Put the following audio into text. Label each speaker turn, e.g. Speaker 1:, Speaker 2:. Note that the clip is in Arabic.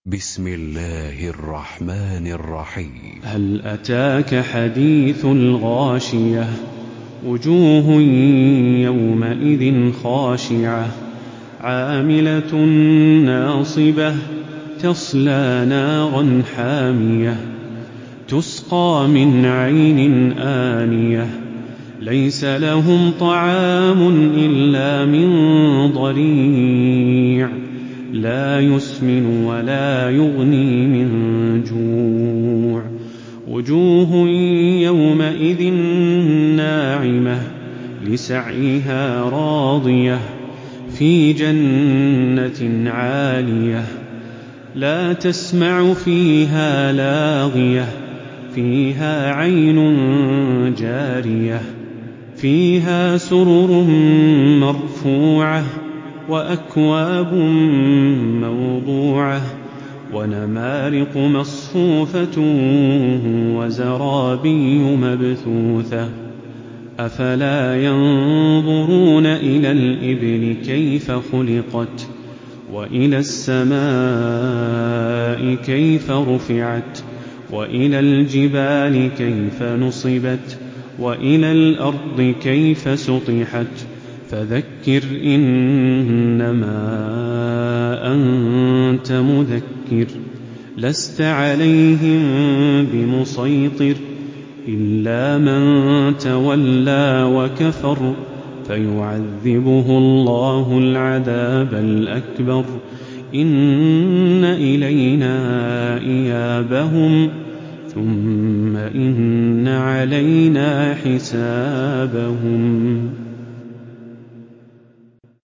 Speaker 1: بسم الله الرحمن الرحيم.
Speaker 2: هل أتاك حديث الغاشية وجوه يومئذ خاشعة عاملة ناصبة تصلى نارا حامية تسقى من عين آنية ليس لهم طعام إلا من ضريع لا يسمن ولا يغني من جوع وجوه يومئذ ناعمة لسعيها راضية في جنة عالية لا تسمع فيها لاغية فيها عين جارية فيها سرر مرفوعة وأكواب موضوعة ونمارق مصفوفة وزرابي مبثوثة أفلا ينظرون إلى الإبل كيف خلقت وإلى السماء كيف رفعت وإلى الجبال كيف نصبت وإلى الأرض كيف سطحت فذكر إنما أنت مذكر لست عليهم بمسيطر إلا من تولى وكفر فيعذبه الله العذاب الأكبر إن إلينا إيابهم ثم إن علينا حسابهم.